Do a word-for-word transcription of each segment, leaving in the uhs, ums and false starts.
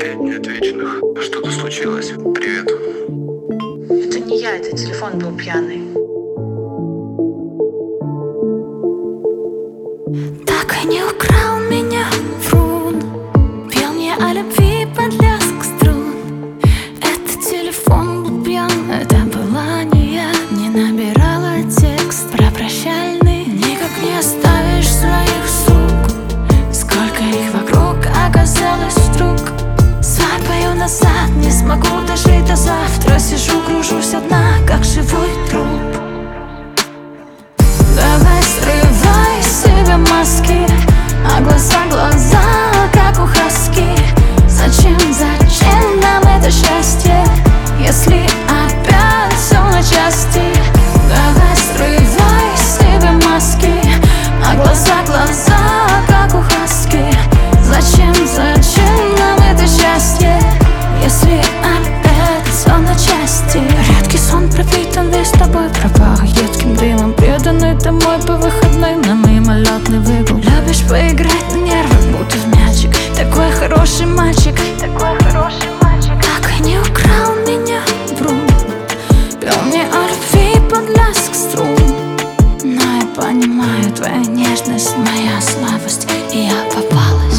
Пять неотвеченных. Что-то случилось. Привет. Это не я, это телефон был пьяный. Так и не украл меня врун, пел мне о любви под лязг струн. Это телефон был пьян, это была не я. Не набирала текст про прощальный. Никак не оставишь своих сук. Сколько их вокруг оказалось вдруг. Свайпаю назад, не смогу дожить до завтра. Сижу, кружусь одна, как живой труп. Давай срывай с себя маски, а глаза, глаза, как у хаски. Зачем, зачем нам это счастье, если опять все на части? Давай срывай с себя маски, а глаза, глаза, как у хаски. Зачем, зачем нам это счастье, если опять все на части? Редкий сон пропитан весь тобой, пропах едким дымом. Преданный домой по выходным на мимолетный выгул. Любишь поиграть на нервах, будто в мячик. Такой хороший мальчик, такой хороший мальчик. Так и не украл меня врун, пел мне о любви под лязг струн. Но я понимаю, твоя нежность моя слабость, и я попалась.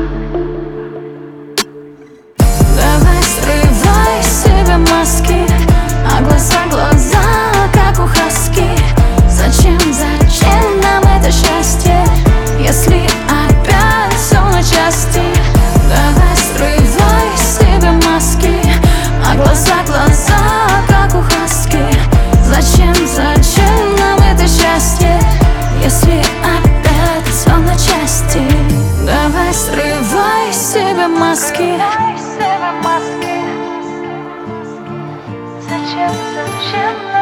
Давай срывай с себя маски, а глаза, глаза, как у хаски. Зачем, зачем нам это счастье, если опять все на части? Давай срывай с себя маски, а глаза, глаза, как у хаски. Зачем, зачем нам это счастье, если опять все на части? Давай срывай с себя маски. Зачем, зачем